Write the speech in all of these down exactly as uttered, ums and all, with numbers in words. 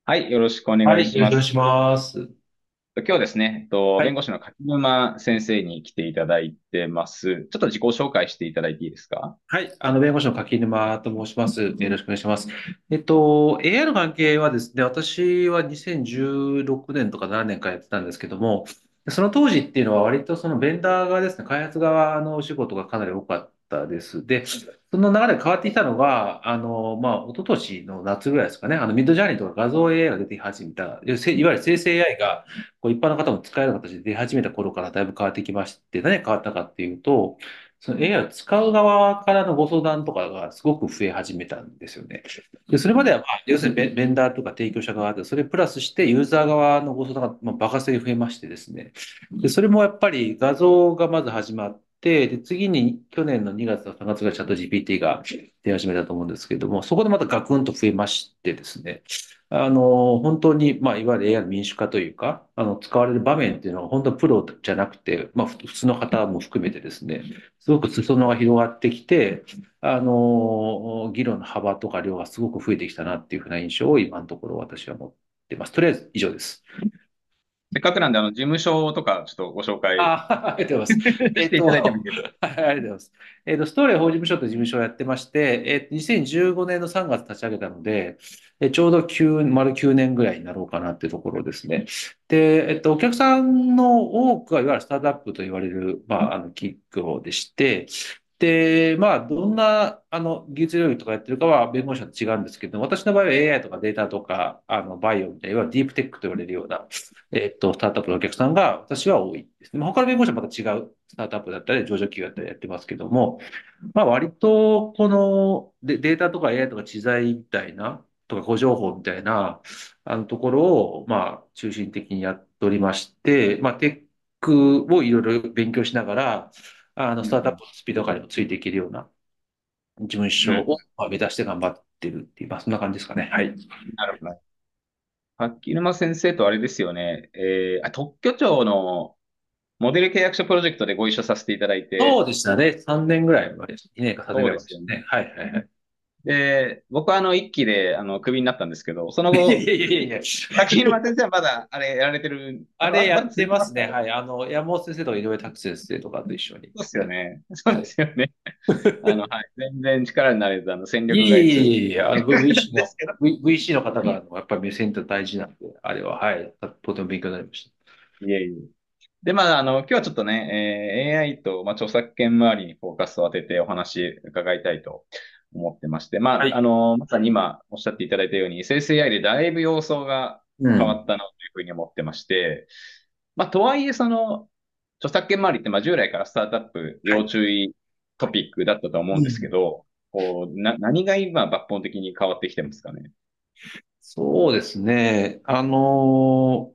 はい、よろしくお願はい、 いします。 よろしくお願いします。 今日はですね、えっと、 はい。 弁護士の柿沼先生に来ていただいてます。ちょっと自己紹介していただいていいですか？ はい。あの、弁護士の柿沼と申します。よろしくお願いします。えっと、エーアイ の関係はですね、私はにせんじゅうろくねんとかななねんかやってたんですけども、その当時っていうのは割とそのベンダーがですね、開発側のお仕事がかなり多かったです。で、その流れで変わってきたのが、あの、まあ、一昨年の夏ぐらいですかね、あの、ミッドジャーニーとか画像 エーアイ が出てき始めた、いわゆる生成 エーアイ がこう一般の方も使える形で出始めた頃からだいぶ変わってきまして、何が変わったかっていうと、その エーアイ を使う側からのご相談とかがすごく増え始めたんですよね。で、それまでは、まあ、要するにベベンダーとか提供者側で、それプラスしてユーザー側のご相談が、まあ、爆発的に増えましてですね。で、それもやっぱり画像がまず始まって、で、次に去年のにがつとさんがつぐらいチャット ジーピーティー が出始めたと思うんですけれども、そこでまたガクンと増えましてですね。あの、本当に、まあ、いわゆる エーアイ の民主化というか、あの、使われる場面っていうのは本当にプロじゃなくて、まあ、ふ普通の方も含めてですね、すごく裾野が広がってきて、あの、議論の幅とか量がすごく増えてきたなっていうふうな印象を今のところ私は持ってます。とりあえず以上です。 せっかくなんで、あの、事務所とか、ちょっとご紹介あ、ありがとうございます。えっと、 していただいてもいいですか？ はい、ありがとうございます。えっと、ストーリー法事務所という事務所をやってまして、えっと、にせんじゅうごねんのさんがつ立ち上げたので、えちょうどきゅう、丸きゅうねんぐらいになろうかなっていうところですね。で、えっと、お客さんの多くは、いわゆるスタートアップと言われる、まあ、あの、企業でして、で、まあ、どんな、あの、技術領域とかやってるかは弁護士と違うんですけど、私の場合は エーアイ とかデータとか、あの、バイオみたいな、いわゆるディープテックと言われるような、えっと、スタートアップのお客さんが私は多いですね。まあ他の弁護士はまた違うスタートアップだったり、上場企業だったりやってますけども、まあ割とこのデデータとか エーアイ とか知財みたいな、とか誤情報みたいな、あのところを、まあ中心的にやっておりまして、まあテックをいろいろ勉強しながら、あの、スタートアッうんプのスピード感にもついていけるような事務うん。うん。 所をまあ目指して頑張ってるっていう、まあそんな感じですかね。はい。 なるほど。柿沼先生とあれですよね、えー、あ、特許庁のモデル契約書プロジェクトでご一緒させていただいて、 そうでしたね。さんねんぐらい前です。にねんかさんねんぐらいそうですよね。 前でしたね。はいはいはい。 で、僕はあの、一期で、あの、クビになったんですけど、そのいやい後、 やいやいやいや。 柿沼先生はまだ、あれ、やられてる、あ、まだ、 あれやっまだ続いてますね。 てますかね。 はい。あの、山本先生とか井上拓先生とかと一緒に。 そうですよね。そうではい。 すよね。あの、はい。全然力になれず、あの、戦いえ力外通いえいえいえ、あの、V- な VC の、 んですけど。 V- ブイシー の方からのやっぱり目線って大事なんで、あれは、はい。とても勉強になりました。 いえいえ。で、まあ、あの、今日はちょっとね、えー エーアイ と、まあ、著作権周りにフォーカスを当ててお話伺いたいと思ってまして、まあ、あはい。 の、まさに今おっしゃっていただいたように、生成 エーアイ でだいぶ様相がうん。 変わったなというふうに思ってまして、まあ、とはいえ、その、著作権周りって、まあ、従来からスタートアップはい。 要注意トピックだったと思うんですけうん。 ど、こう、な、何が今抜本的に変わってきてますかね。 そうですね。あの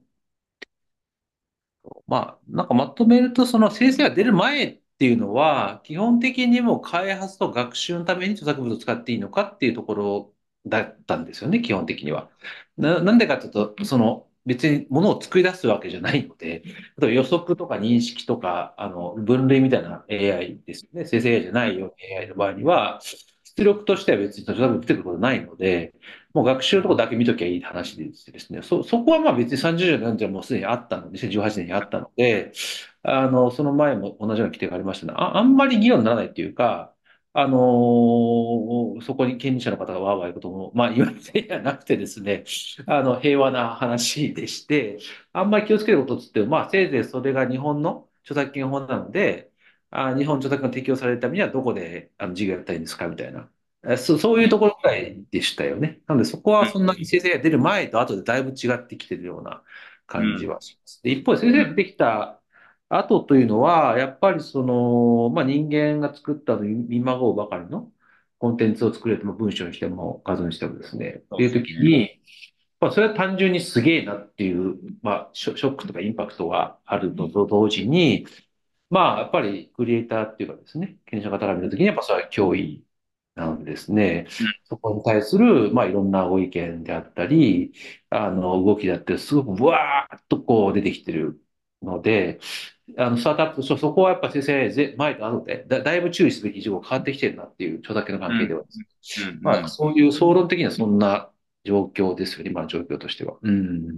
まあ、なんかまとめると、その生成が出る前っていうのは、基本的にもう開発と学習のために著作物を使っていいのかっていうところだったんですよね、基本的には。な、なんでかというと、その別に物を作り出すわけじゃないので、例えば予測とか認識とか、あの、分類みたいな エーアイ ですよね。生成 エーアイ じゃないような エーアイ の場合には、出力としては別に著作物出てくることないので、もう学習のところだけ見ときゃいい話でですね、そ、そこはまあ別にさんじゅうねん、よんじゅうねんもうすでにあったので、にせんじゅうはちねんにあったので、あの、その前も同じような規定がありましたね。あ、あんまり議論にならないっていうか、あのーそこに権利者の方がわーわー言うことも、まあ言われてじゃなくてですね、あの、平和な話でして、あんまり気をつけることっつっても、まあせいぜいそれが日本の著作権法なので、あ、日本著作権が適用されるためにはどこであの事業やったらいいんですかみたいな。えそ、そういうところくらいでしたよね。なので、そこはそんなに生成が出る前と後でだいぶ違ってきてるような感じうん。 はします。で、一方で生成が出てきた後というのは、やっぱりその、まあ、人間が作ったのに見まごうばかりのコンテンツを作れても文章にしても画像にしてもですね、っそうていうですよね。 時に、まあ、それは単純にすげえなっていう、まあ、ショショックとかインパクトがあるのと同時に、まあ、やっぱりクリエイターっていうかですね、経営者の方が見たときに、やっぱそれは脅威なのでですね、 うん。 そこに対する、まあ、いろんなご意見であったり、あの、動きだってすごくブワーッとこう出てきてるので、あの、スタートアップ、そ、そこはやっぱ先生、ぜ前と後でだ、だいぶ注意すべき事項が変わってきてるなっていう、著作権のうん。 関係ではですね。 うん。うん。 まあ、そういう総論的にはそんな状況ですよね、今の状況としては。うん。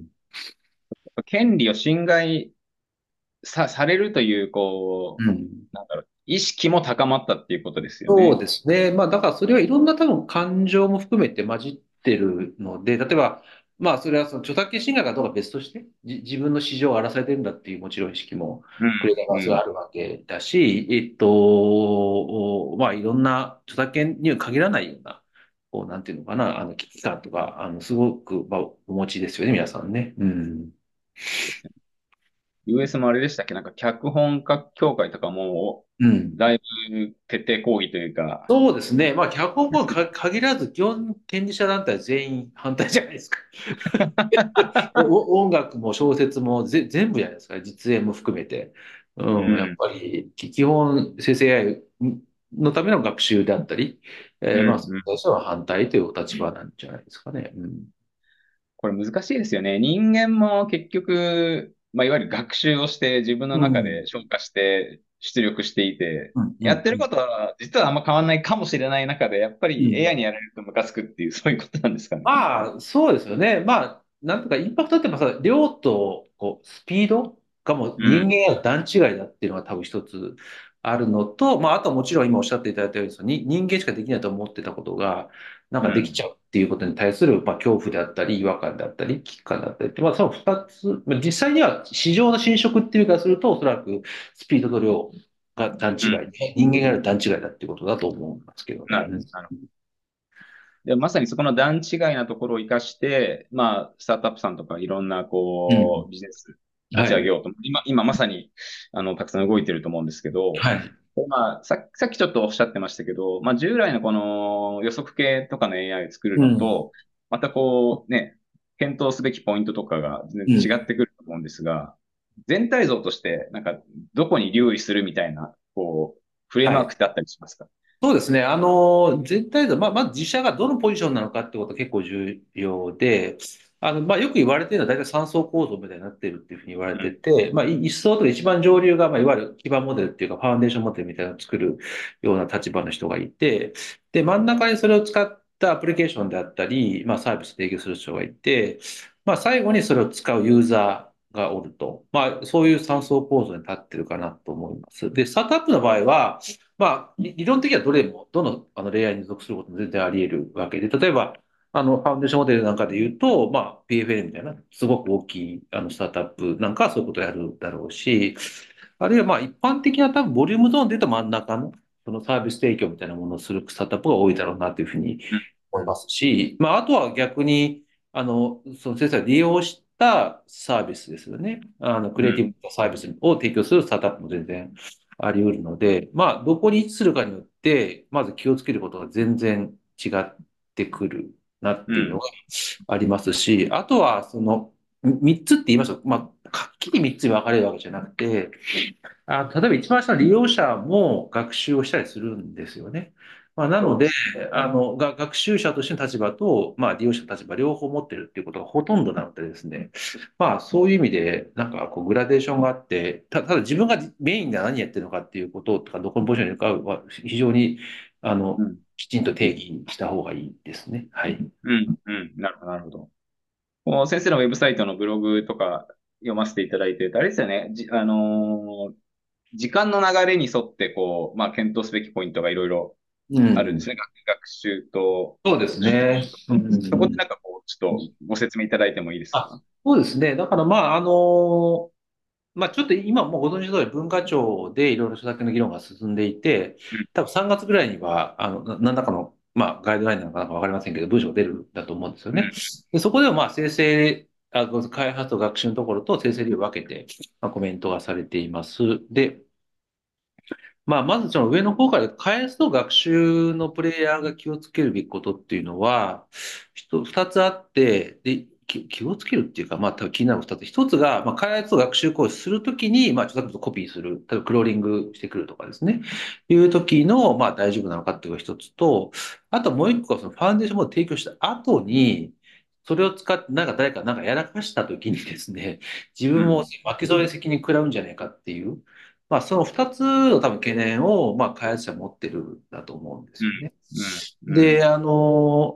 権利を侵害さ、されるという、こうん。 う、なんだろう、意識も高まったっていうことですよそうね。 ですね。まあ、だからそれはいろんな多分感情も含めて混じってるので、例えば、まあ、それはその著作権侵害かどうかは別として、じ、自分の市場を荒らされてるんだっていうもちろん意識も、 うん、 クレーマーうん、 はあるわけだし、えっと、まあ、いろんな著作権には限らないような、こう、なんていうのかな、あの、危機感とか、あの、すごく、まあ、お持ちですよね、皆さんね。うん。 ですね。ユーエス もあれでしたっけ？なんか脚本家協会とかも、 うん。 だいぶ徹底抗議というか、 そうですね。まあ、脚本家はか限らず、基本、権利者団体は全員反対じゃないですか。お音楽も小説もぜ全部じゃないですか。実演も含めて。うん、やっうん、 ぱり、き基本、生成 エーアイ のための学習であったり、えーまあ、 うん、 それにうん。 対しては反対というお立場なんじゃないですかね。うん。 これ難しいですよね。人間も結局、まあ、いわゆる学習をして自分の中うん。 で消化して出力していて、 うん。うん。 やってることは実はあんま変わんないかもしれない中で、やっぱりうん。 エーアイ にやられるとムカつくっていう、そういうことなんですかね。 まあ、そうですよね。まあ、なんとかインパクトってやっぱさ、量とこうスピードがもううん、 人間や段違いだっていうのが多分一つあるのと、まあ、あとはもちろん今おっしゃっていただいたように、そのに人間しかできないと思ってたことが、なんかできうん、 ちゃうっていうことに対する、まあ、恐怖であったり、違和感であったり、危機感であったりって、まあ、その二つ、まあ、実際には市場の侵食っていうかすると、おそらくスピードと量が段違いうん。 で、人間がやる段違いだっていうことだと思いますけどね。 なるなるほど。で、まさにそこの段違いなところを活かして、まあ、スタートアップさんとかいろんな、 うん。 こう、ビジネス立はい。 ち上げようと、今、今まさに、あの、たくさん動いてると思うんですけど、 はい。 まあ、さ、さっきちょっとおっしゃってましたけど、まあ、従来のこの予測系とかの エーアイ を作るうん。 のと、またこう、ね、検討すべきポイントとかが全うん。 然違ってくると思うんですが、全体像として、なんか、どこに留意するみたいな、こう、フレームはい。 ワークってあったりしますか？ そうですね。あの、全体で、まあ、まず自社がどのポジションなのかってことが結構重要で、あの、まあ、よく言われているのは大体三層構造みたいになっているっていうふうに言われうん、 てて、まあ、い一層とか一番上流が、まあ、いわゆる基盤モデルっていうか、ファウンデーションモデルみたいなのを作るような立場の人がいて、で、真ん中にそれを使ったアプリケーションであったり、まあ、サービスを提供する人がいて、まあ、最後にそれを使うユーザーがおると。まあ、そういう三層構造に立ってるかなと思います。で、スタートアップの場合は、まあ、理理論的にはどれも、どのあのレイヤーに属することも全然あり得るわけで、例えば、あの、ファウンデーションモデルなんかで言うと、まあ、ピーエフエル みたいな、すごく大きい、あの、スタートアップなんかはそういうことをやるだろうし、あるいはまあ、一般的な多分、ボリュームゾーンで言うと真ん中の、そのサービス提供みたいなものをするスタートアップが多いだろうなというふうにうん、 思いますし、まあ、あとは逆に、あの、その先生が利用したサービスですよね。あの、クリエイティうん、 ブなサービスを提供するスタートアップも全然あり得るので、まあ、どこに位置するかによって、まず気をつけることが全然違ってくるなっうん、 ていうのがありますし、あとは、その、み三つって言いますと、まあ、はっきり三つに分かれるわけじゃなくて、あ、例えば一番下の利用者も学習をしたりするんですよね。まあ、なので、 そうです。 あの、が学習者としての立場と、まあ、利用者の立場両方持ってるっていうことがほとんどなのでですね。まあ、そういう意味で、なんか、こう、グラデーションがあって、た、ただ自分がメインで何やってるのかっていうこととか、どこのポジションにいるかは、非常に、あの、 うん、 きちんと定義した方がいいですね。はい。 うん、うん、なるほど、なるほど。こう先生のウェブサイトのブログとか読ませていただいてて、あれですよね。じ、あのー時間の流れに沿って、こう、まあ、検討すべきポイントがいろいろうん。 あるんですね。学学習と、 そうですね。うそこでん。 なんかこう、ちょっとご説明いただいてもいいですあ、 か？ そうですね。だから、まあ、あのまあ、ちょっと今もうご存知の通り文化庁でいろいろ著作権の議論が進んでいて、 うん、 多分さんがつぐらいには、あの、な何らかの、まあ、ガイドラインなのかなんかわかりませんけど、文章が出るんだと思うんですよね。 うん、 で、そこではまあ、生成、あ、ごめんなさい開発と学習のところと生成理を分けて、まあ、コメントがされています。で、まあ、まずその上の方から開発と学習のプレイヤーが気をつけるべきことっていうのは、一二つあって、で、気気をつけるっていうか、まあ、多分気になる二つ。一つが、まあ、開発と学習行為をするときに、まあ、著作物をコピーする、例えばクローリングしてくるとかですね、いう時の、まあ、大丈夫なのかっていうのが一つと、あともう一個は、そのファウンデーションモデル提供した後に、それを使って、なんか誰かなんかやらかした時にですね、自分もうん、 巻き添え責任食らうんじゃないかっていう、まあ、その二つの多分懸念を、まあ、開発者は持ってるんだと思うんですよね。 うん、うん、 で、あの、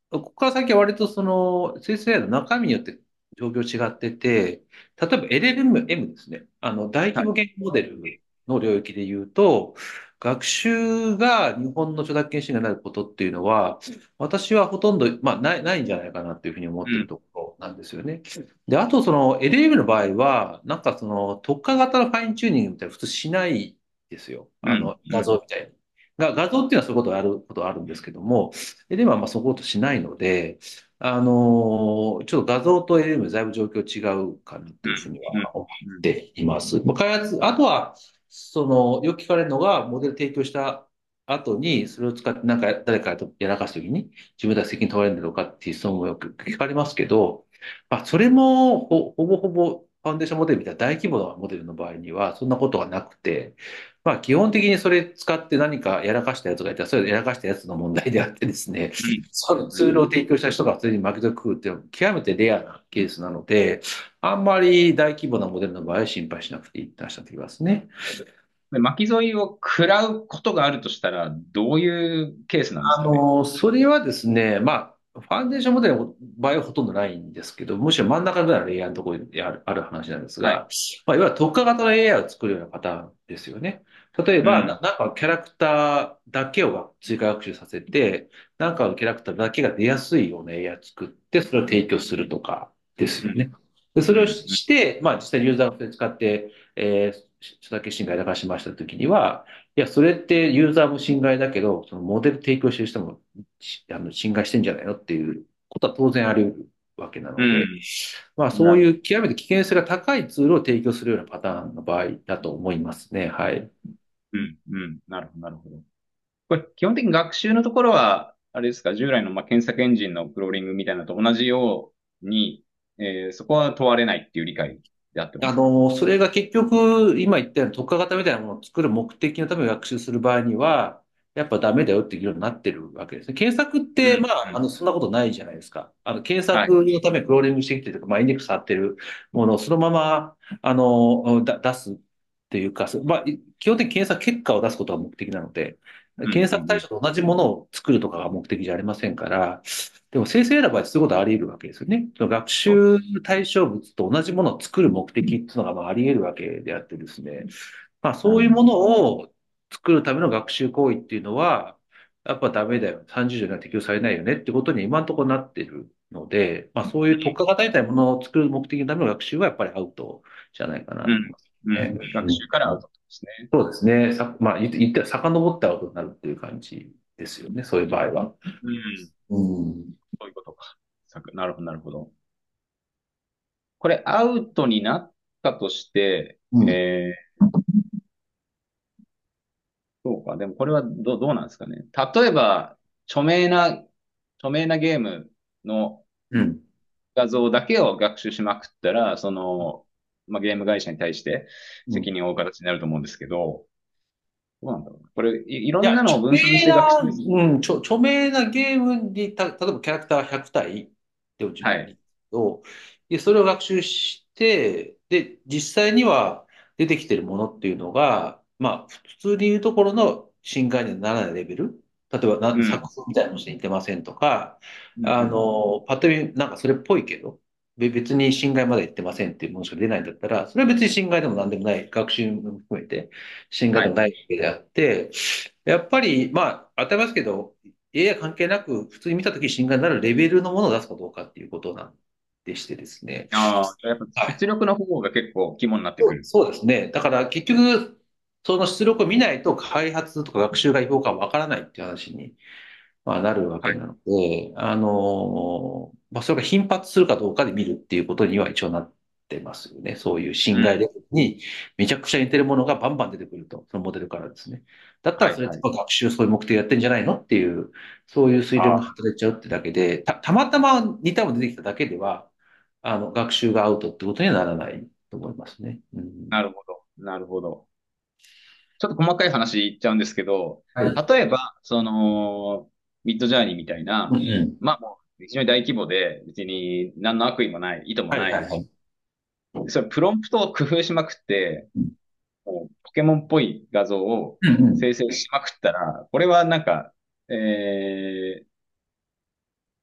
ここから先は割とその生成 エーアイ の中身によって状況違ってて、例えば エルエルエム ですね。あの、大規はい。 模言語モデルの領域で言うと、学習が日本の著作権侵害になることっていうのは、私はほとんど、まあ、ない、ないんじゃないかなっていうふうに思ってるうん。 ところなんですよね。で、あとその エルエルエム の場合は、なんかその特化型のファインチューニングみたいな普通しないですよ。 うん。 あの、画うん。 像みたいに。が画像っていうのはそういうことがあることはあるんですけども、ではまあそことしないので、あのーちょっと画像と エルエム だいぶ状況違うかなというふうにうん。 は思っうん。 ています。まあ開発、あとは、その、よく聞かれるのが、モデル提供した後に、それを使ってなんか誰かとやらかすときに、自分たち責任問われるのかっていう質問もよく聞かれますけど、まあ、それもほ、ほぼほぼファンデーションモデルみたいな大規模なモデルの場合には、そんなことはなくて、まあ、基本的にそれ使って何かやらかしたやつがいたら、それやらかしたやつの問題であってですね、 うん。 そのツールを提供した人が普通に負けてくるっていうのは極めてレアなケースなので、あんまり大規模なモデルの場合は心配しなくていいって話になってきますね。 で巻き添えを食らうことがあるとしたら、どういうケースなんですかね。 あの、それはですね、まあ、ファンデーションモデルの場合はほとんどないんですけど、むしろ真ん中ぐらいのレイヤーのところにある、ある話なんですはい。 が、まあ、いわゆる特化型の エーアイ を作るようなパターンですよね。例えば、 うん。 な、なんかキャラクターだけを追加学習させて、なんかのキャラクターだけが出やすいような エーアイ を作って、それを提供するとかですうん。 よね。で、それをうん。うん。 して、まあ実際にユーザーがそれ使って、えー、著作権侵害だからしましたときには、いや、それってユーザーも侵害だけど、そのモデル提供してる人もしあの侵害してんじゃないのっていうことは当然あり得るわけなので、 うんまあそうなるほど。 いう極めて危険性が高いツールを提供するようなパターンの場合だと思いますね。はい。 うん。うん。なるほど。なるほど。これ、基本的に学習のところは、あれですか、従来のまあ検索エンジンのクローリングみたいなのと同じように、えーそこは問われないっていう理解であってますか？ あの、それが結局、今言ったような特化型みたいなものを作る目的のために学習する場合には、やっぱダメだよっていう議論になってるわけですね。検索って、 うん。 まあ、あうん。 の、そんなことないじゃないですか。あの、検はい。 索のためにクローリングしてきてるとか、まあ、インデックス貼ってるものをそのまま、あの、だ出すっていうか、まあ、基本的に検索結果を出すことが目的なので、 うん。 検うん。 索対象と同じものを作るとかが目的じゃありませんから、でも生成 エーアイ の場合、そういうことはあり得るわけですよね。その学そう習対象物と同じものを作る目的っていうのがまああり得るわけであってですね。まあなるほど。 そういうものを作るための学習行為っていうのは、やっぱダメだよ。さんじゅう条には適用されないよねってことに今のところなってるので、まあそういう特化型みたいなものを作る目的のための学習はやっぱりアウトじゃないかなうん。 と思いますうん。 ね。 学習からアウトですね。 そうですね。さ、まあ言って、言ったら遡ってアウトになるっていう感じですよね。そういう場合は。 うん。 うん。 そういうことか。さくなるほど、なるほど。これ、アウトになったとして、 うん。 えー、そうか。でもこれはど、どうなんですかね。例えば、著名な、著名なゲームのうん。 画像だけを学習しまくったら、その、まあ、ゲーム会社に対してうん。 責任を負う形になると思うんですけど、どうなんだろうな。これ、い、いろいや、 んなのを著分散し名な、 て学習。 うん、著、著名なゲームに、た、例えばキャラクターひゃく体って自はい。 分にと、で、それを学習して、で、実際には出てきてるものっていうのが、まあ、普通に言うところの侵害にはならないレベル。例えばな、 うん。 作風みたいなのして似てませんとか、 うん。 あうん。 の、パッと見、なんかそれっぽいけど、べ別に侵害まで言ってませんっていうものしか出ないんだったら、それは別に侵害でも何でもない、学習も含めて侵害はい。 でもないわけであって、やっぱり、まあ、当たりますけど、エーアイ 関係なく、普通に見たとき侵害になるレベルのものを出すかどうかっていうことなんでしてですね。 ああ、やっぱはい。 出力の方が結構肝になってそうくる。 そうですね。だから結局、その出力を見ないと開発とか学習が違法かわからないっていう話に、まあ、なるわはい。 けなので、あの、まあ、それが頻発するかどうかで見るっていうことには一応なってますよね。そういう侵害レうん。 ベルにめちゃくちゃ似てるものがバンバン出てくると、そのモデルからですね。だったはい。 らそれってはい。 学習そういう目的でやってんじゃないのっていう、そういう推論がああ、 働いちゃうってだけで、た、たまたま似たもの出てきただけでは、あの、学習がアウトってことにはならないと思いますね。うん、 なるほど。なるほど。ちょっと細かい話言っちゃうんですけど、 はい。 例えば、その、ミッドジャーニーみたいな、 うんうん。 まあもう非常に大規模で、別に何の悪意もない、意図もはいない。 はいはい。 それプロンプトを工夫しまくって、 うんもうポケモンっぽい画像をうんうん。 生成しまくったら、これはなんか、えー、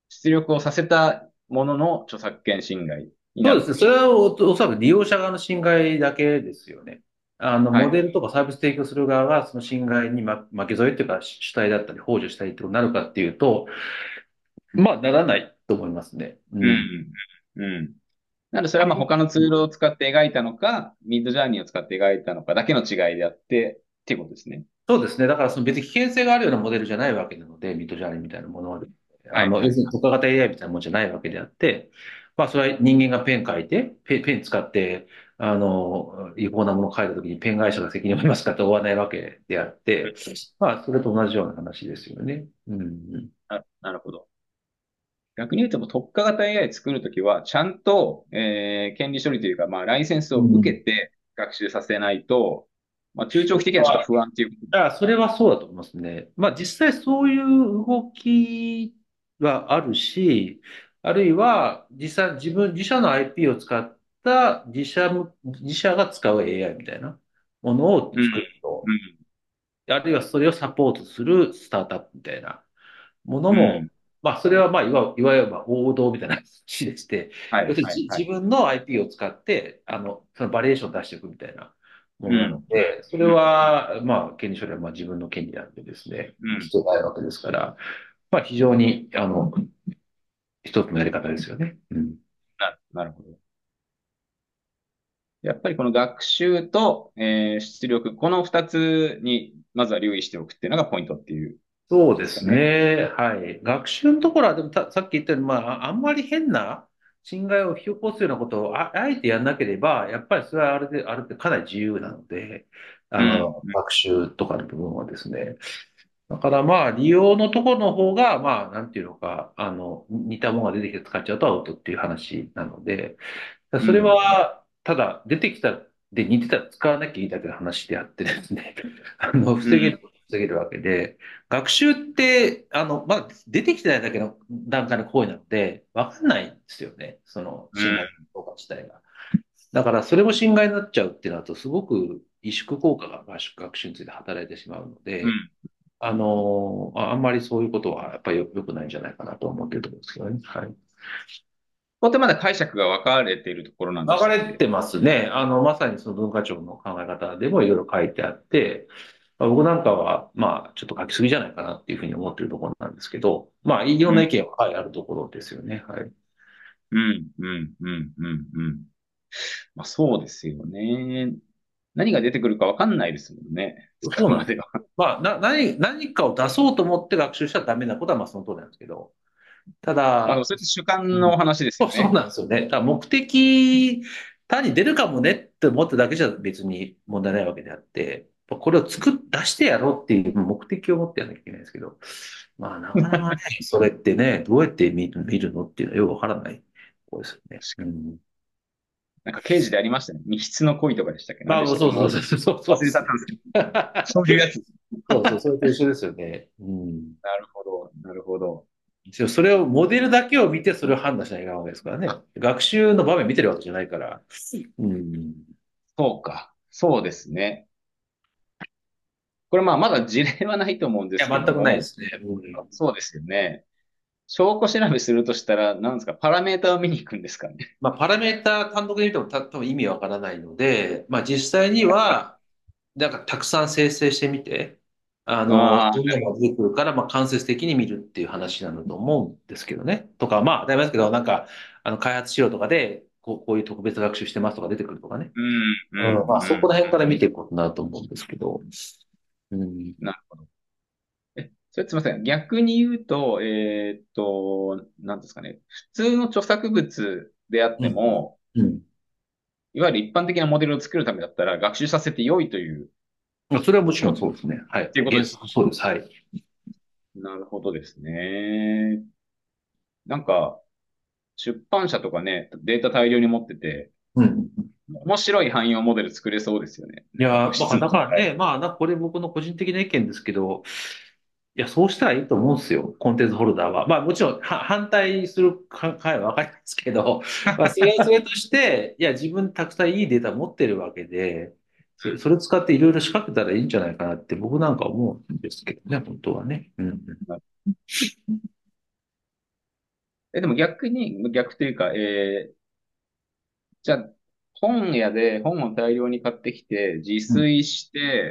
出力をさせたものの著作権侵害になそうですね。それるってことです。 はおおそらく利用者側の侵害だけですよね。あの、 はい。 モデルとかサービス提供する側がその侵害にま巻き添えっていうか主体だったり、幇助したりってことになるかっていうと、まあ、ならないと思いますね。ううん。 ん。うん。なので、それはまあ他のツールを使って描いたのか、ミッドジャーニーを使って描いたのかだけの違いであって、っていうことですね。 そうですね。だからその別に危険性があるようなモデルじゃないわけなので、ミッドジャーニーみたいなものは、あの、 はいはい。 要するに特化型 エーアイ みたいなものじゃないわけであって、まあそれは人間がペン書いて、ペン、ペン使って、あの、違法なものを書いたときにペン会社が責任を負いますかと追わないわけであって、まあそれと同じような話ですよね。うん。 あ、なるほど。逆に言うと、特化型 エーアイ 作るときは、ちゃんと、えー権利処理というか、まあ、ライセンスを受うん。 けて学習させないと、まあ、中長期的にはちょっと不安っていうこと。 あ、それはそうだと思いますね。まあ実際そういう動きはあるし、あるいは実際自分、自社の アイピー を使った自社む、自社が使う エーアイ みたいなものをうん。 作ると、 うん。 あるいはそれをサポートするスタートアップみたいなものも、 うん。 まあそれはまあいわ、いわゆる王道みたいな話でして、 はい、 要するにはい、 じ自はい。 分の アイピー を使って、あの、そのバリエーションを出していくみたいなものなのうん。 で、それうん。 は、まあ、権利処理はまあ自分の権利なんでですね、 うん。 必要ないわけですから、まあ非常に、あの、一つのやり方ですよね。うん。 な、なるほど。やっぱりこの学習と、えー出力、この二つにまずは留意しておくっていうのがポイントっていうこそうですとですかね。 ね。はい。学習のところは、でもたさっき言ったように、まあ、あんまり変な侵害を引き起こすようなことをあ、あえてやんなければ、やっぱりそれはあるで、ある程度かなり自由なので、あうん。 の、学習とかの部分はですね。だからまあ、利用のところの方が、まあ、なんていうのか、あの、似たものが出てきて使っちゃうとアウトっていう話なので、それうん。 は、ただ、出てきた、で、似てたら使わなきゃいいだけの話であってですね、あの、 うん。 防げることは防げるわけで、学習って、あの、まだ出てきてないだけの段階の行為なので、わかんないんですよね、その、 うん。 侵害効果自体が。だから、それも侵害になっちゃうっていうのだと、すごく萎縮効果が学習について働いてしまうので、 うん。 あの、ああんまりそういうことは、やっぱりよ良くないんじゃないかなと思ってるところですけどね。はい。 ここってまだ解釈が分かれているところなんでしたっけ？ 流れてますね。あの、まさにその文化庁の考え方でもいろいろ書いてあって、まあ僕なんかは、まあ、ちょっと書きすぎじゃないかなっていうふうに思ってるところなんですけど、まあ、いろんうん。 な意見は、はい、あるところですよね。はい。 うん。うん。うん。うん。うん。まあそうですよね。何が出てくるか分かんないですもんね。使そうなんです。 うまでは。 まあ、な、何、何かを出そうと思って学習したらダメなことは、まあ、その通りなんですけど、たまあでもだ、 それって主観うん、 の話ですそうそうよね。 なんですよね。だから目的、単に出るかもねって思っただけじゃ別に問題ないわけであって、これを作っ、出してやろうっていう目的を持ってやらなきゃいけないんですけど、まあなかなかね、それってね、どうやって見る、見るのっていうのはよくわからないところですよね。 確かに。 うん。 なんか刑事でありましたね。密室の恋とかでしたっけ？何まあでしたっけ？もうそうそうそうそう、そう忘ですね。 れちゃったんですけど。そういうやつ。 そうそう、それと一緒ですよね。うん。 なるほど。なるほど。 それを、モデルだけを見てそれを判断しないといけないわけですからね。学習の場面見てるわけじゃないから。うん。 そうか。そうですね。これまあまだ事例はないと思うんでいや、 すけ全くないでども、 すね。うん。 そうですよね。証拠調べするとしたら、なんですか、パラメータを見に行くんですかね。 まあ、パラメータ単独で見てもた多分意味わからないので、まあ、実際には、なんかたくさん生成してみて、あの、 ああ、 どんなのが出てくるから、まあ、間接的に見るっていう話なんだと思うんですけどね。とか、まあ、当たり前ですけど、なんか、あの、開発資料とかで、こう、こういう特別学習してますとか出てくるとかね。 うん、ううん、まあ、 ん、うん。 そこら辺から見ていくことになると思うんですけど。うん。 なるほど。え、それすみません。逆に言うと、えーっと、なんですかね。普通の著作物であっうん。 ても、 うん。 いわゆる一般的なモデルを作るためだったら学習させて良いという、っまあそれはもちろんそうですね。はい。 ていうこと原ですか？ 則そうです。はい。 なるほどですね。なんか、出版社とかね、データ大量に持ってて、 うん。 面白い汎用モデル作れそうですよね。なんかこういや、まあ、 質問。 だからね、まあ、な、これ僕の個人的な意見ですけど、いや、そうしたらいいと思うんですよ、コンテンツホルダーは。まあ、もちろん、は反対する考えはわかりますけど、まあ、それはそれとして、いや、自分たくさんいいデータ持ってるわけで、それ、それを使っていろいろ仕掛けたらいいんじゃないかなって僕なんか思うんですけどね、本当はね。うん。 え、でも逆に、逆というか、えーじゃあ、本屋で本を大量に買ってきて、自うん。 炊して、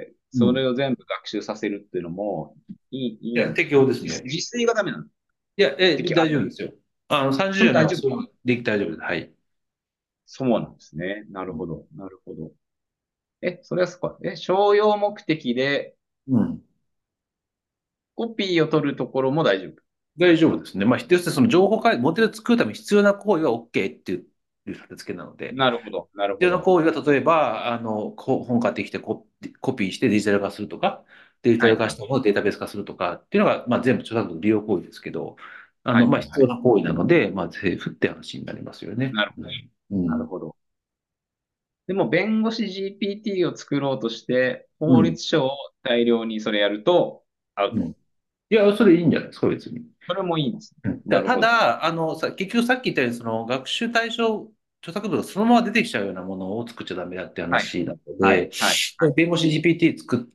うん。 それを全部学習させるっていうのも、いい、いいや、 いんです適応です自、 ね。 自炊がダメなの？ いや、え、 適、あ、 大丈夫ですよ。あの、さんじゅうそれよなら大丈夫か。 そうでき大丈夫です。はい。 そうなんですね。なるほど。なるほど。え、それはそっか。え、商用目的でうん。 コピーを取るところも大丈夫？ 大丈夫ですね。まあ、要するにその情報解、モデルを作るために必要な行為は OK っていう立て付けなので、 なるほど。なる必要なほど。 行為が例えば、あの、こ本買ってきてコ、コピーしてデジタル化するとか、デジタル化したはいはい。 ものをデータベース化するとかっていうのが、まあ、全部著作物の利用行為ですけど、あの、まあ、 はいはいはい。 必要な行為なので、まあ、セーフって話になりますよね。 なるほど。 うん。うん。 なるほど。でも、弁護士 ジーピーティー を作ろうとして、法うん。 律書を大量にそれやると、アウうん。 ト。 いや、それいいんじゃないですか、別に。 それもいいんですね。 うんたなるほど。 ただ、あの、さ、結局さっき言ったように、その学習対象著作物がそのまま出てきちゃうようなものを作っちゃダメだってはい。 話なので、 はい。はい。 弁護士 ジーピーティー 作って、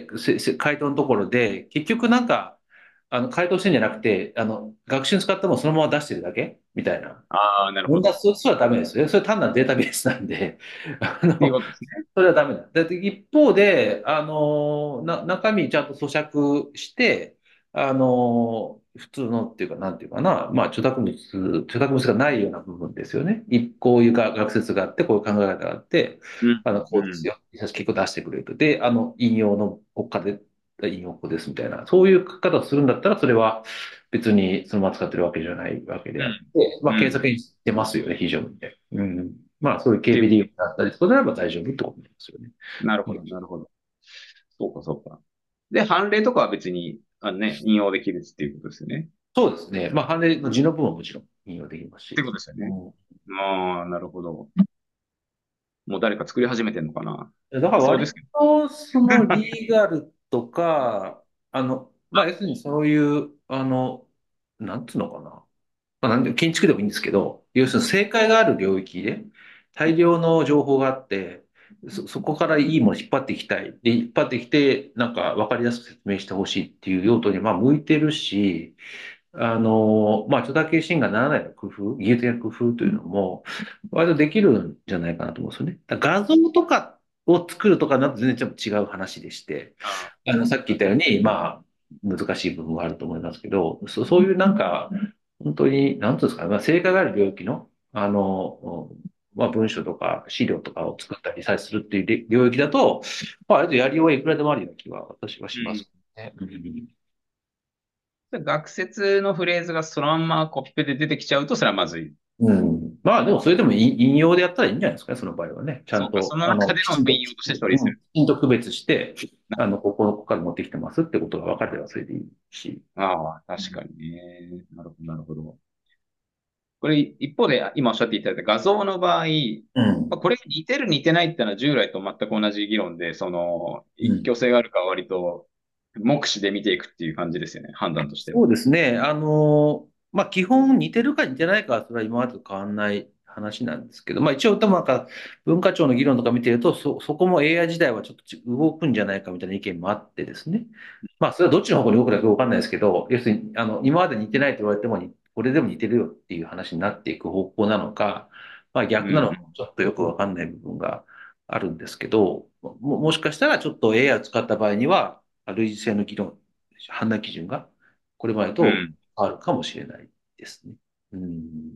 せせ回答のところで、結局なんか、あの、回答してんじゃなくて、あの、学習に使ったものをそのまま出してるだけみたいな。 ああ、なるほ問題、 ど。 そそれはダメですよ。それ単なるデータベースなんで、あっていうの、 ことですね。 それはダメだ。だって一方で、あの、な、中身ちゃんと咀嚼して、あの、普通のっていうか、なんていうかな、まあ、著作物、著作物がないような部分ですよね。一こういうが学説があって、こういう考え方があって、 うん。 あの、こううん。 ですよ。結構出してくれると。で、あの、引用の国家で、引用語ですみたいな、そういう書き方をするんだったら、それは別にそのまま使ってるわけじゃないわけであって、まあ、 うん。うん。 検索に出ますよね、非常にね。うん。まあ、そういうっていうケーピーディー だったりとかであれば大丈夫ってことなんですよね。 なるほど。なるほど。そうか、そうか。で、判例とかは別に、あのね、引用できるっていうことですよね。 そうですね。まあ、判例の字の部分はもちろん引用できますってし。 ことですよね。 うんああ、なるほど。もう誰か作り始めてんのかな？ だから割そうですけど。 と、そのリーガルとか、あの、まあ、要するにそういう、あの、なんつうのかな。まあ、なんで、建築でもいいんですけど、要するに正解がある領域で大量の情報があって、そ、そこからいいものを引っ張っていきたい。で、引っ張ってきて、なんか分かりやすく説明してほしいっていう用途に、まあ、向いてるし、あの、まあ、著作権侵害にならない工夫、技術的な工夫というのも、割とできるんじゃないかなと思うんですよね。だから画像とかを作るとかなと全然ちょっと違う話でして、 ああの、さっき言ったように、まあ、難しい部分はあると思いますけど、そ、そういうなんか、本当に、なんていうんですかね、まあ、正解がある領域の、あの、まあ、文書とか資料とかを作ったりさえするっていう領域だと、まあ、あれとやりようはいくらでもあるような気は私はしますね。うんあ。学説のフレーズがそのまんまコピペで出てきちゃうと、それはまずい。 うん。まあでもそれでも引引用でやったらいいんじゃないですかね、その場合はね。ちゃそうか、そんと、あの、 の中できちんと、 の引用として処理うん、きする。 ちんと区別して、あの、ここのここから持ってきてますってことが分かればそれでいいし。 ああ、確かにね。なるほど、なるほど。これ、一方で、今おっしゃっていただいた画像の場合、 うん。 まあ、これ似てる似てないってのは従来と全く同じ議論で、その、一うん。 挙性があるかは割と目視で見ていくっていう感じですよね、判断としては。 そうですね。あの、まあ、基本似てるか似てないかは、それは今までと変わらない話なんですけど、まあ、一応、多分なんか、文化庁の議論とか見てると、そ、そこも エーアイ 時代はちょっと動くんじゃないかみたいな意見もあってですね。まあ、それはどっちの方向に動くのかわかんないですけど、要するに、あの、今まで似てないと言われても、これでも似てるよっていう話になっていく方向なのか、まあ、逆なのか、 うん。 ちょっとよくわかんない部分があるんですけど、も、もしかしたらちょっと エーアイ を使った場合には、類似性の議論、判断基準が、これまでとうん。 変わるかもしれないですね。うん。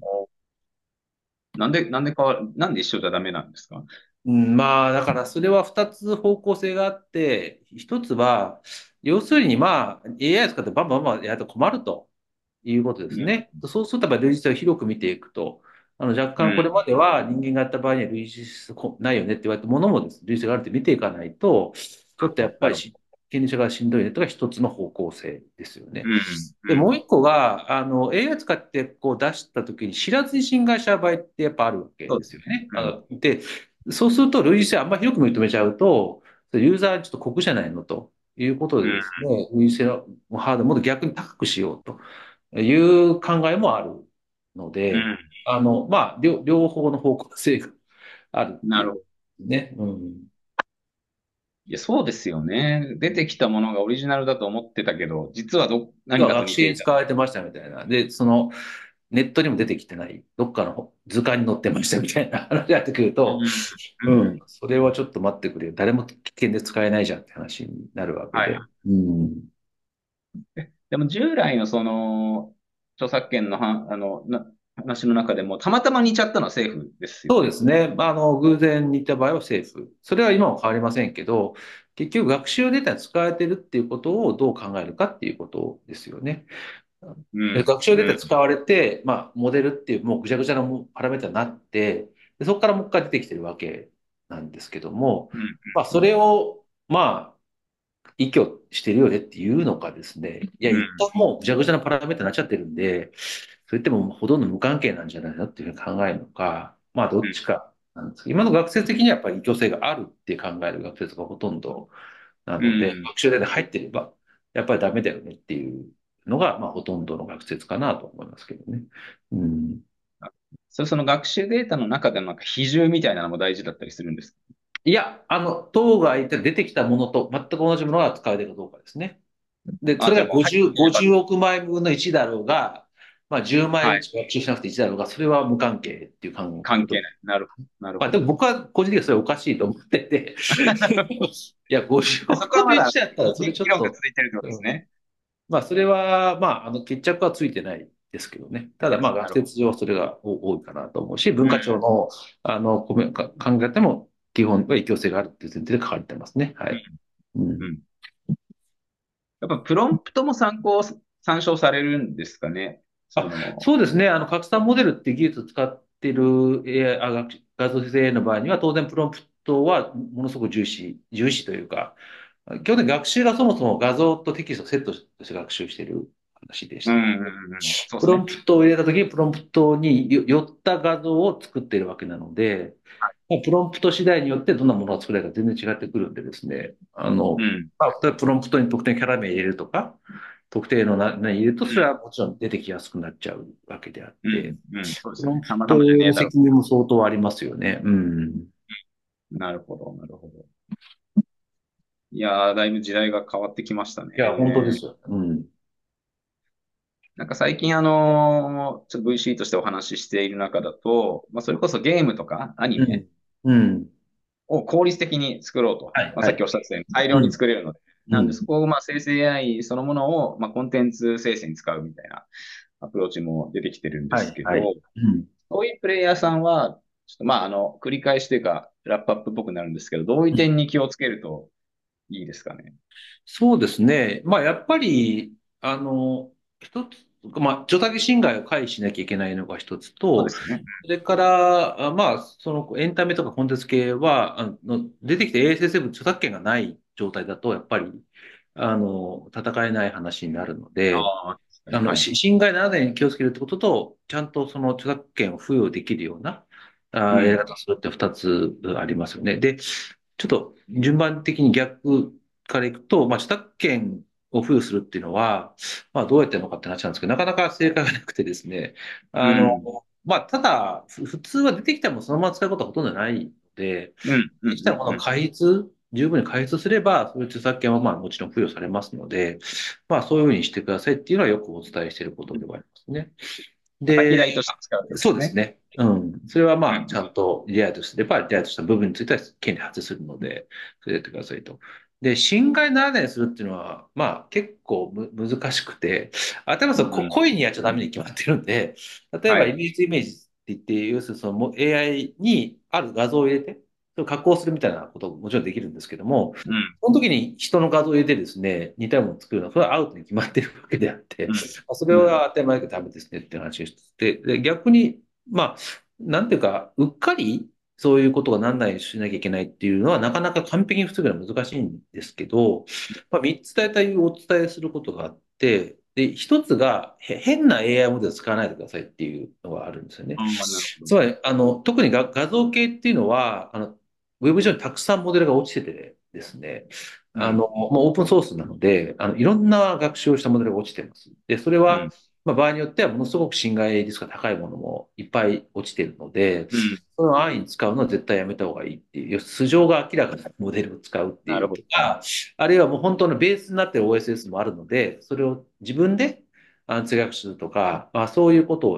なんで、なんで変わる、なんで一緒じゃダメなんですか？ うん、まあ、だからそれは二つ方向性があって、一つは、要するにまあ、エーアイ 使ってバンバンバンやると困るということですうん。 ね。そうすると、やっぱり類似性を広く見ていくと、あの若うん。 干これまでは人間がやった場合には類似性ないよねって言われたものもです、類似性があるって見ていかないと、ちょっとやっぱりなるほど。 し権利者がしんどいねとか一つの方向性ですよね。 うん。うで、もうん。 一個が、あの、エーアイ 使ってこう出したときに知らずに侵害しちゃう場合ってやっぱあるわけそうですね。 ですよね。 うん。 あの、で、そうすると類似性あんまり広く認めちゃうと、ユーザーちょっと酷じゃないのということうん。 でですね、類似性のハードルをもっと逆に高くしようという考えもあるので、 うん。 あの、まあ、両、両方の方向性があるっていうなるほど。 ね。うん。 いや、そうですよね。出てきたものがオリジナルだと思ってたけど、実はど、何かと学似ていた。 習に使われてましたみたいな。で、その、 ネットにも出てきてない、どっかの図鑑に載ってましたみたいな話がやってくると、 うん。 ううん。 ん、それはちょっと待ってくれよ。誰も危険で使えないじゃんって話になるわけはい。 で。うん。 でも従来のその、著作権のは、あの、な、話の中でも、たまたま似ちゃったのは政府ですよそうでね。 すね。まあ、あの、偶然似た場合は政府。それは今も変わりませんけど、結局学習データに使われてるっていうことをどう考えるかっていうことですよね。 うん。 で学習デーうん。 タ使われて、まあ、モデルっていうもうぐちゃぐちゃなもパラメータになって、でそこからもう一回出てきてるわけなんですけども、 うん。 まあ、そうん。 れを、まあ、依拠してるよねっていうのかですね、いや、 うん。 一旦もうぐちゃぐちゃなパラメータになっちゃってるんで、それってもうほとんど無関係なんじゃないのっていうふうに考えるのか、まあ、どうん。 っちかなんですけど、今の学説的にはやっぱり依拠性があるって考える学説がほとんどなので、 うん。 学習データ入ってれば、やっぱりダメだよねっていうのが、まあ、ほとんどの学説かなと思いますけどね。うん。 それその学習データの中でのなんか比重みたいなのも大事だったりするんですか？ いや、あの、当該で出てきたものと全く同じものが使われるかどうかですね。で、そあ、 れがじゃあもう入っごじゅう、 てれば、 ごじゅうおく枚分のいちだろうが、まあ、じゅうまいはい。 ずつ学習しなくていちだろうが、それは無関係っていう考えこと。 関係ない。なるほど。なるまあ、 ほど。 でも僕は個人的にはそれおかしいと思ってていや、50 そこはまだ億分のいちだったらそれ議議論がちょっと、 続いてるってことうん、 ですね。 まあ、それは、まあ、あの、決着はついてないですけどね。ただ、まあ、学なるほど。 説上それが多いかなと思うし、文うん。 化庁の、あの、コメか考えても、基本は影響性があるっていう前提で書かれてますね。はい。うん。 うん。うん。やっぱプロンプトも参考、参照されるんですかね。そあ、 の、 そうですね。あの、拡散モデルっていう技術を使っている エーアイ、あ、学画像生成 エーアイ の場合には、当然プロンプトはものすごく重視、重視というか、基本的に学習がそもそも画像とテキストをセットして学習している話でした。 うんうんうんうん。そうでプすね。 ロンプトを入れたときに、プロンプトによ寄った画像を作っているわけなので、まあプロンプト次第によってどんなものが作られるか全然違ってくるんでですね、あの、 うん。 まあ、例えばプロンプトに特定のキャラ名入れるとか、特定のな何入れると、それうん。 はもちろん出てきやすくなっちゃうわけであっうん。 て、 うん。そうですよね。 プロンプト様々じゃねえだろの責任も相当ありますよね。うん。 う。なるほど、なるほど。いやー、だいぶ時代が変わってきましたいや、本当でね。 すよ。うん。 なんか最近あのーちょっと ブイシー としてお話ししている中だと、まあ、それこそゲームとかアニメうん。うん。 を効率的に作ろうと。 はい、 まあ、さっきはい。 おっしゃったように大量にうん。 作れるので。なんで、 うん。 そこをまあ生成 エーアイ そのものをまあコンテンツ生成に使うみたいなアプローチも出てきてるんではい、 すけど、 はい。うん。 そういうプレイヤーさんは、ちょっとまああの、繰り返しというか、ラップアップっぽくなるんですけど、どういう点に気をつけるといいですかね。 そうですね。まあ、やっぱり、あの、一つ、まあ、著作権侵害を回避しなきゃいけないのが一つと、 そうですね。 それから、あまあ、そのエンタメとかコンテンツ系は、あの、出てきて エーエスエスエフ 著作権がない状態だと、やっぱり、あの、戦えない話になるので、 ああ、確かに。 あの、 はい。 し侵害ならないように気をつけるってことと、ちゃんとその著作権を付与できるような、あ、やりうん。 方をするって二つありますよね。で、ちょっと順番的に逆からいくと、まあ、著作権を付与するっていうのは、まあ、どうやってやるのかって話なんですけど、なかなか正解がなくてですね、あの、 うん。 まあ、ただ、ふ普通は出てきたものそのまま使うことはほとんどないので、 うん。うん。 出てきたものをうん。 開発、十分に開発すれば、そういう著作権はまあもちろん付与されますので、まあそういうふうにしてくださいっていうのはよくお伝えしていることではありますね。で、 叩き台として使うってことですね。 そうですね。うん。それはまあ、ちうん。 ゃんとリライトすれば、リライトした部分については権利発生するので、それやってくださいと。で、侵害ならないようにするっていうのは、まあ、結構む難しくて、あ、例えばその、こうん。 故意にやっちゃダメに決まってるんで、例えはい。 ばイメージイメージって言って、要するにそのも エーアイ にある画像を入れて、それを加工するみたいなことももちろんできるんですけども、 うん。 その時に人の画像を入れてですね、似たようなものを作るのは、それはアウトに決まってるわけであって、 うん。 それうん。 は当たり前だけどダメですねっていう話をしてて、で、逆に、まあ、なんていうか、うっかりそういうことがなんないようにしなきゃいけないっていうのは、なかなか完璧に防ぐのは難しいんですけど、まあ、みっつ大体お伝えすることがあって、で、一つが、へ変な エーアイ モデルを使わないでくださいっていうのがあるんですよね。 ああ、なるほど。 つまり、あの、特に画画像系っていうのは、あの、ウェブ上にたくさんモデルが落ちててですね、 うん。 あの、もうオープンソースなので、あの、いろんな学習をしたモデルが落ちてます。で、それは、 うん。 まあ、場合によってはものすごく侵害リスクが高いものもいっぱい落ちているので、 うん。 その安易に使うのは絶対やめた方がいいっていう、要するに素性が明らかなモデルを使うっていうなるほど。 とか、あるいはもう本当のベースになっている オーエスエス もあるので、それを自分であの通学するとか、まあ、そういうことを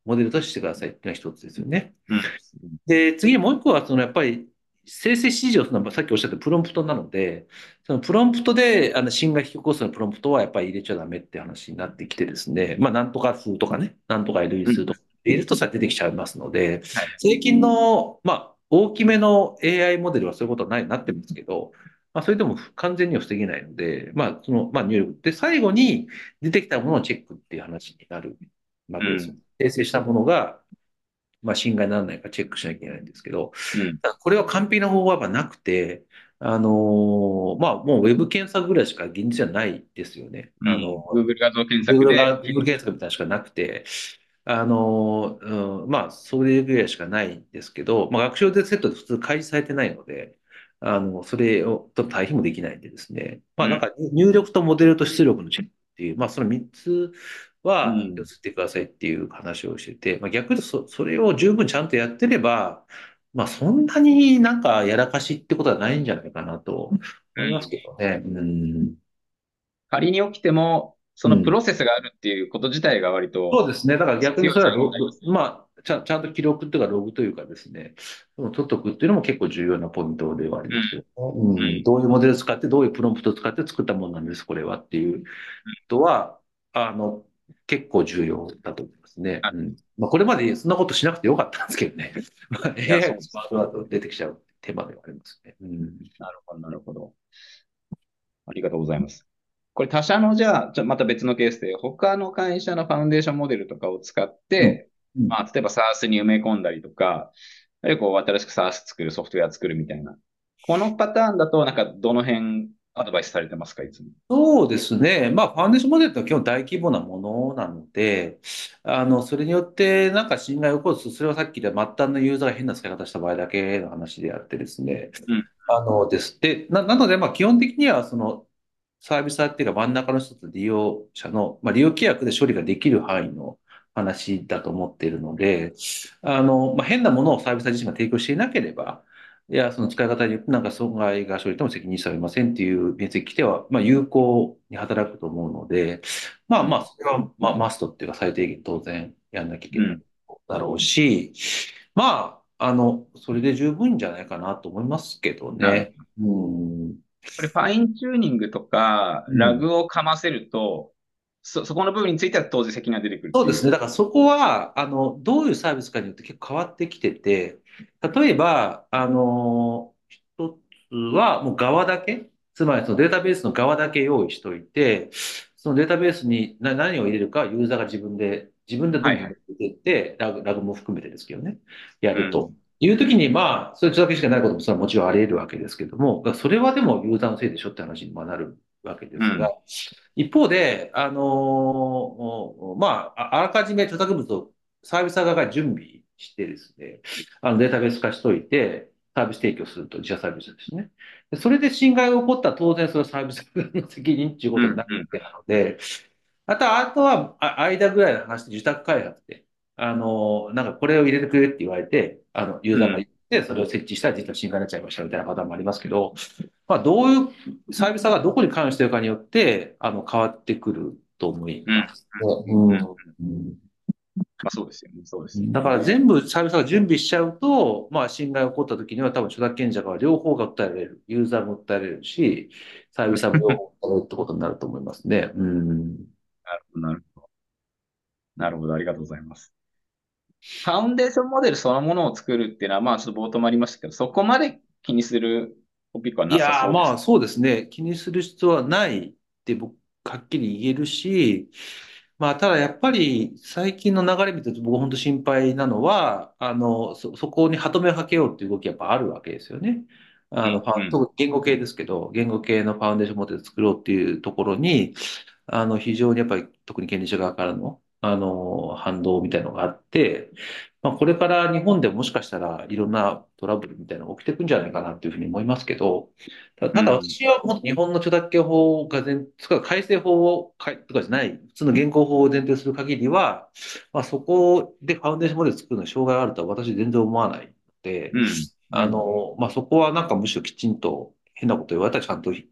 モデルとしてくださいっていうのが一つですよね。 うん。 で、次にもう一個は、そのやっぱり、生成指示をするのは、さっきおっしゃったプロンプトなので、そのプロンプトで、あの、芯が引き起こすのプロンプトはやっぱり入れちゃダメって話になってきてですね、まあ、なんとか数とかね、なんとか エルイーうん。 数とか入れるとさ出てきちゃいますので、 はい。 最近の、まあ、大きめの エーアイ モデルはそういうことはないなってますけど、まあ、それでも完全には防げないので、まあ、その、まあ、入力。で、最後に出てきたものをチェックっていう話になるわけです。 うん。 生成したものが、まあ、侵害にならないかチェックしなきゃいけないんですけど、 うん。 これは完璧な方法はやっぱなくて、あのーまあ、もうウェブ検索ぐらいしか現実はないですよね。 うん。 あの、 Google 画像検索 Google が、 で、 Google 検索みたいなのしかなくて、あの、うん、まあ、それぐらいしかないんですけど、まあ、学習でセットで普通開示されてないので、あの、それをと対比もできないんでですね。まあ、なんうん。 か入力とモデルと出力のチェックっていう、まあ、そのみっつは寄うん。 せてくださいっていう話をしてて、まあ、逆にそ、それを十分ちゃんとやってれば、まあ、そんなになんかやらかしってことはないんじゃないかなと思いますけどね。うん。 仮に起きても、そのプうん。 ロセスがあるっていうこと自体が割とそうですね。だから逆に強いそれはロ、 差があります。 ロまあ、ちゃん、ちゃんと記録っていうかログというかですね、その取っとくっていうのも結構重要なポイントではありうん。 ますけど、うん、 うん。 どういうモデルを使って、どういうプロンプトを使って作ったものなんです、これはっていうことは、あの、結構重要だと思いますね。 あ、 うん。まあ、これまでそんなことしなくてよかったんですけどね。まあ、 いや、 エーアイそうです。 のスマートワード出てきちゃうテーマではありますね。うん。 なるほど、なるほど。ありがとうございます。これ他社のじゃあ、ちょまた別のケースで、他の会社のファウンデーションモデルとかを使っうん。 て、 うん。 まあ、例えば SaaS に埋め込んだりとか、あるいはこう新しく SaaS 作るソフトウェア作るみたいな。このパターンだと、なんかどの辺アドバイスされてますか、いつも。 そうですね。まあ、ファンデーションモデルってのは基本大規模なものなので、あの、それによってなんか侵害を起こす、それはさっき言った末端のユーザーが変な使い方した場合だけの話であってですね。 うん。 あのです。で、な、なので、まあ、基本的には、その、サービスっていうか真ん中の一つ利用者の、まあ、利用規約で処理ができる範囲の話だと思っているので、あの、まあ、変なものをサービス自身が提供していなければ、いや、その使い方によってなんか損害が生じても責任者はいませんっていう面積規定は、まあ、有効に働くと思うので、まあまあ、 うん。 それは、まあ、マストっていうか最低限当然やんなきゃいけないうん。 だろうし、まあ、あの、それで十分じゃないかなと思いますけどね。 なるほど。 うん。 これファインチューニングとか、 うん。 ラグをかませると、そ、そこの部分については当然責任が出てくるっていう。 そうですね。だからそこは、あの、どういうサービスかによって結構変わってきてて、例えば、あの、一つはもう側だけ、つまりそのデータベースの側だけ用意しておいて、そのデータベースに何何を入れるかユーザーが自分で、自分でどんどん入はいはい。 れていって、ラグ、ラグも含めてですけどね、やると。 うん。 いうときに、まあ、それだけしかないこともそれはもちろんあり得るわけですけども、それはでもユーザーのせいでしょって話にまあなるわけですが、 うん。 一方で、あのーまあ、ああらかじめ著作物をサービス側が準備してですね、あのデータベース化しといて、サービス提供すると自社サービスですね。でそれで侵害が起こったら当然それはサービス側の責任っていうこうん。 とになるうん。 わけなので、あとは、あとは、あ間ぐらいの話で受託開発で、あの、なんかこれを入れてくれって言われて、あの、ユーザーが言って、それを設置したら実は侵害になっちゃいましたみたいなパターンもありますけど、まあ、どういうサービスがどこに関してるかによって、あの、変わってくると思いうん。 ますね。 うん。うん。 うんまあそうですよね。そうですよだからね。 全部サービスが準備しちゃうと、まあ侵害が起こった時には多分著作権者が両方が訴えられる。ユーザーも訴えられるし、サービスは両方訴えられるってことになると思いますね。うん。 なるほど、なるほど。なるほど。ありがとうございます。ファウンデーションモデルそのものを作るっていうのは、まあちょっと冒頭もありましたけど、そこまで気にするトピックはなさいやー、 そうです。 まあそうですね。気にする必要はないって僕、はっきり言えるし、まあただやっぱり最近の流れ見てると僕本当心配なのは、あの、そ、そこに歯止めをかけようっていう動きがやっぱあるわけですよね。あの、ファン、 うん。 特に言語系ですけど、言語系のファウンデーションモデル作ろうっていうところに、あの、非常にやっぱり特に権利者側からの、あの、反動みたいなのがあって、まあ、これから日本でもしかしたらいろんなトラブルみたいなのが起きていくんじゃないかなっていうふうに思いますけど、たただうん。 私はもっと日本の著作権法が全、つか改正法をかいとかじゃない、普通の現行法を前提する限りは、まあ、そこでファウンデーションモデル作るのに障害があるとは私全然思わないので、 うん。うん。 あの、まあ、そこはなんかむしろきちんと変なこと言われたらちゃんとい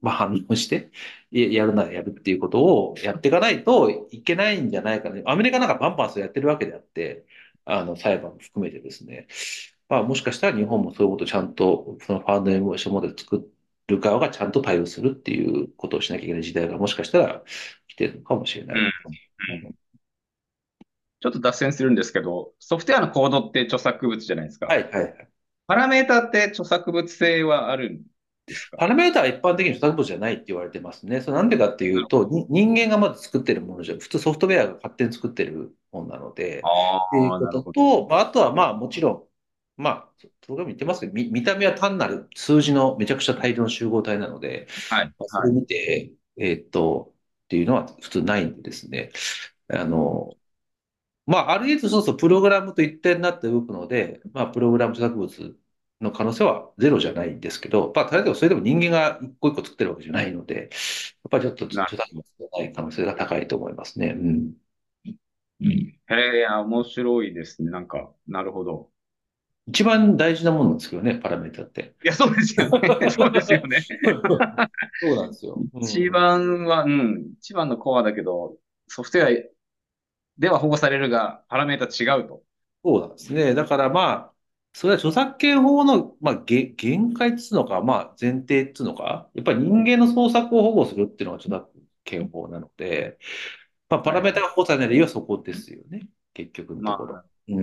まあ、反応して、ややるならやるっていうことをやっていかないといけないんじゃないかね。アメリカなんかバンバンそれやってるわけであって、あの、裁判も含めてですね。まあ、もしかしたら日本もそういうことをちゃんと、そのファンドエモーションモデル作る側がちゃんと対応するっていうことをしなきゃいけない時代がもしかしたら来てるのかもしれなうん。 い。 うん。ちょっと脱線するんですけど、ソフトウェアのコードって著作物じゃないですか。 はいはいはい。 パラメータって著作物性はあるんですか？ パラメータは一般的に著作物じゃないって言われてますね。それなんでかっていうと、に人間がまず作ってるものじゃ、普通ソフトウェアが勝手に作ってるものなので、っていうああ、 こなるほど。 とと、まあ、あとはまあもちろん、まあ、それも言ってますけど、見、見た目は単なる数字のめちゃくちゃ大量の集合体なので、 はい、 まあ、そはい。 れ見て、えーっと、っていうのは普通ないんでですね。あの、まあ、ある程度そうそう、プログラムと一体になって動くので、まあ、プログラム著作物の可能性はゼロじゃないんですけど、まあ、例えばそれでも人間が一個一個作ってるわけじゃないので、やっぱりちょっとな、 著作物じゃない可能性が高いと思いますね。うん。 へえ、面白いですね。なんか、なるほど。 一番大事なものなんですけどね、パラメータって。 いや、そうですよね。そうですよね。 そうなんですよ。う一ん。 番は、うん、一番のコアだけど、ソフトウェアでは保護されるが、パラメータ違うと。 そうなんですね。だからまあ、それは著作権法の、まあ、げ限界っつうのか、まあ、前提っつうのか、やっぱり人間の創作を保護するっていうのが著作権法なので、まあ、パはい、 ラメータはい。 が保護されない理由はそこですよね。結局のところ。 まあ、 うん。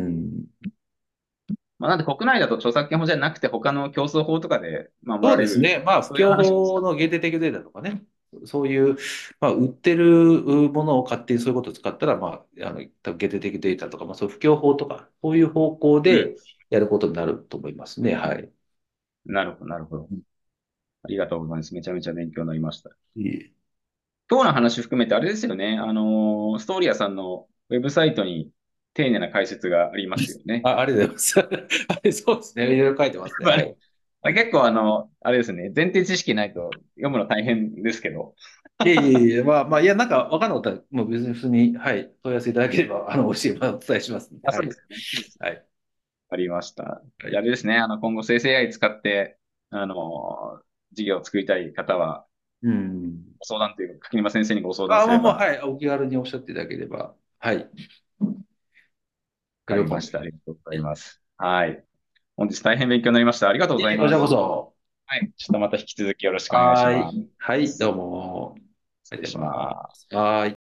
まあ、なんで国内だと著作権法じゃなくて他の競争法とかで守られる、 そうですね。まあ、不そういう協話ですか？ 法の限定的データとかね。そういう、まあ、売ってるものを勝手にそういうことを使ったら、まあ、あの、多分限定的データとか、まあ、そういう不協法とか、そういう方向うん。 でやることになると思いますね。はい。 なるほど、なるほど。ありがとうございます。めちゃめちゃ勉強になりました。 いい今日の話含めてあれですよね。あのーストーリアさんのウェブサイトに丁寧な解説がありますよね。 あ、ありがとうございます。はい、そうですね。いろいろ書いてますね。 あれ、 はい。 あれ結構あの、あれですね。前提知識ないと読むの大変ですけど。 いえいえいえ、まあ、まあ、いや、なんか、わかんなかったら、もう別に普通に、はい、問い合わせいただければ、あの、教え、お伝えしますんで。 あ、 はい。 そうですよね。そうですよね。 はい。 ありました。 はい。 いやあれですね。あの、今後生成 エーアイ 使って、あのー事業を作りたい方は、 うん。 ご相談というか、柿沼先生にご相談あ、もう、もう、 すれば、 はい。お気軽におっしゃっていただければ、はい。 わか喜んりました。あで。 りがとうござはい。 います。はい。本日大変勉強になりました。ありがとうございいえ、こちらこます。 そ。 はい。ちょっとまた引き続きよろしくお願いしはーい。 ます。 はい、どうも。ありがとうござい失礼しまます。 す。はーい。